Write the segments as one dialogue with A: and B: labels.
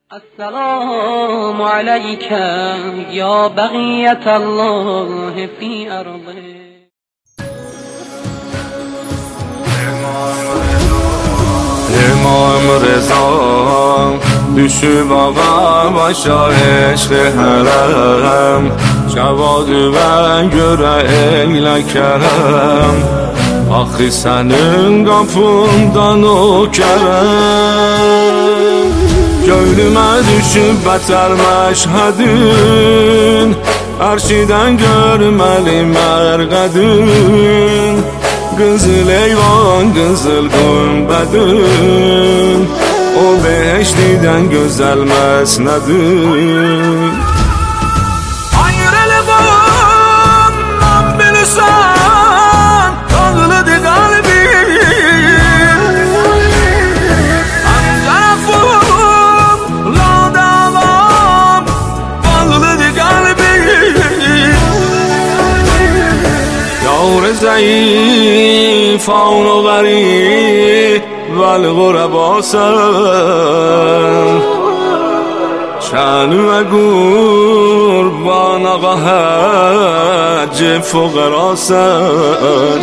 A: السلام عليك يا بقية الله في أرضه.
B: امام رضا düşüb ağa başa eşq hərəm Cəvadı və görə eylə kərəm Axı sənin qapından o kərəm Gönlümə düşüb bətər məşhədin Ərşidən görməli mərqədin Qızıl eyvan, qızıl gümbədin O beşlidən gözəl məsnədin Ayrılığından bilirsən Dağlıdır qəlbim Tərəfim, ladəvam Bağlıdır qəlbim Yavr zəif, ağlı qərib والغرباسن شانو قربان آقا حج فقراسن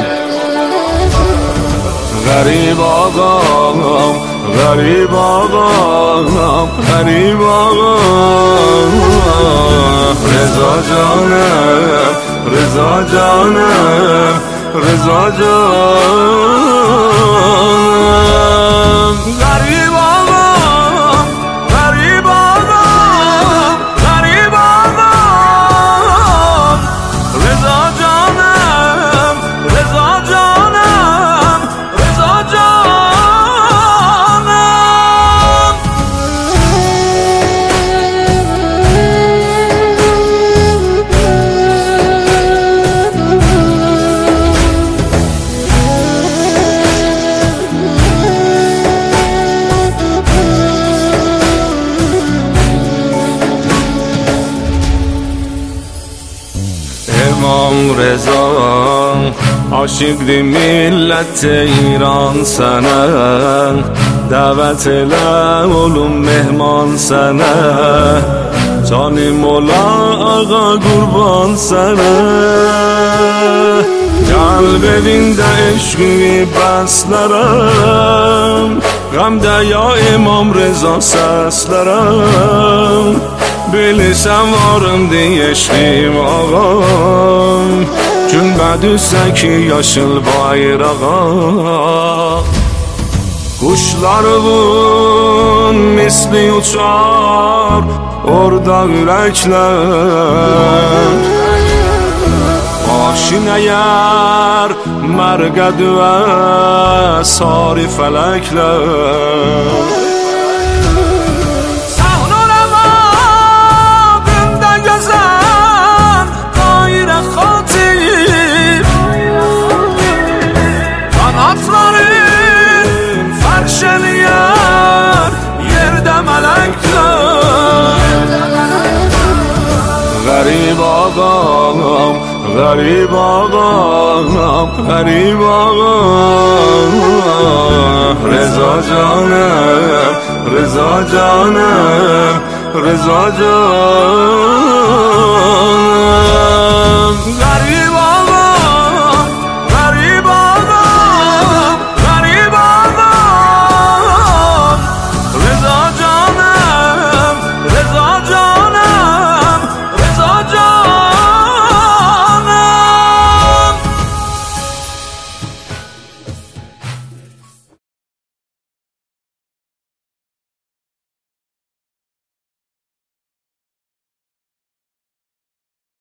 B: غریب آقام غریب آقام غریب آقام رضا جانم رضا جانم رضا جانم غریب آقام غریب آقام غریب آقام رضا جانم رضا جانم رضا جانم امام رضا عاشقdi millət İran sənə Dəvət elə olum mehman sənə Canım ola ağa qurban sənə Qəlb evində eşqi bəslərəm Qəmdə ya İmam Reza səslərəm Bilirsən varım deyə eşqim ağam Günbəd üstəki yaşıl bayrağa Quşlarımın misli uçar Orada ürəklər Aşinəyər mərqəd və sari fələklər غریب آقام غریب آقام غریب آقام رضا جانم رضا جانم رضا جانم